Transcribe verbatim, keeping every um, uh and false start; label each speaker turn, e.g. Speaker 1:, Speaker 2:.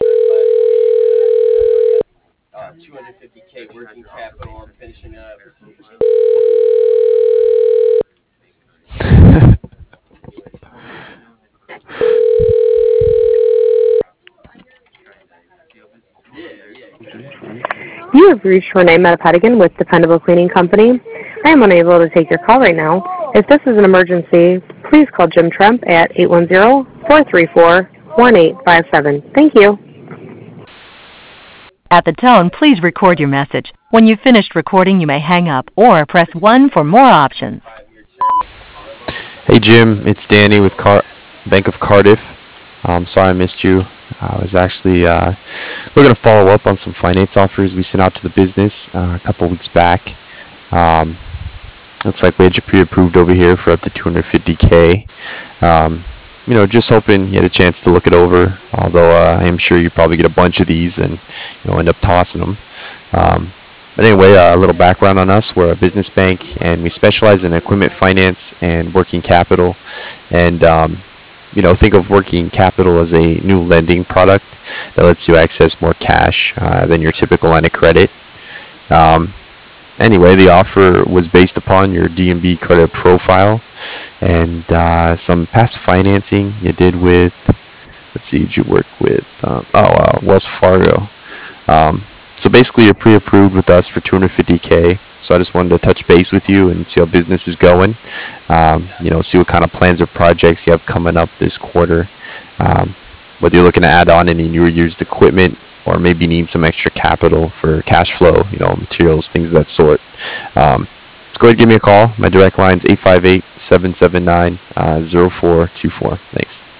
Speaker 1: Uh, two hundred fifty k working capital. I'm finishing up. Yeah, yeah, exactly.
Speaker 2: You have reached Renee Metapetigan with Dependable Cleaning Company. I am unable to take your call right now. If this is an emergency, please call Jim Tremp at eight one zero, four three four, one eight five seven. Thank you.
Speaker 3: At the tone, please record your message. When you've finished recording, you may hang up or press one for more options.
Speaker 1: Five-year term of borrowing.
Speaker 4: Hey Jim, it's Danny with Car- Bank of Cardiff. Um, sorry I missed you. I was actually uh, we're gonna follow up on some finance offers we sent out to the business uh, a couple weeks back. Um, looks like we had you pre-approved over here for up to two hundred fifty k. Um, you know, just hoping you had a chance to look it over. Although uh, I am sure you probably get a bunch of these and you know end up tossing them. Um, but anyway, uh, a little background on us. We're a business bank, and we specialize in equipment finance and working capital. And um, you know, think of working capital as a new lending product that lets you access more cash uh, than your typical line of credit. Um, anyway, the offer was based upon your D and B credit profile and uh, some past financing you did with. Let's see, did you work with? Um, oh, uh, Wells Fargo. Um, so basically, you're pre-approved with us for two hundred fifty k. So I just wanted to touch base with you and see how business is going. Um, you know, see what kind of plans or projects you have coming up this quarter. Um, whether you're looking to add on any newer used equipment or maybe need some extra capital for cash flow, you know, materials, things of that sort. Um, just go ahead and give me a call. My direct line is eight five eight, seven seven nine, zero four two four. Thanks.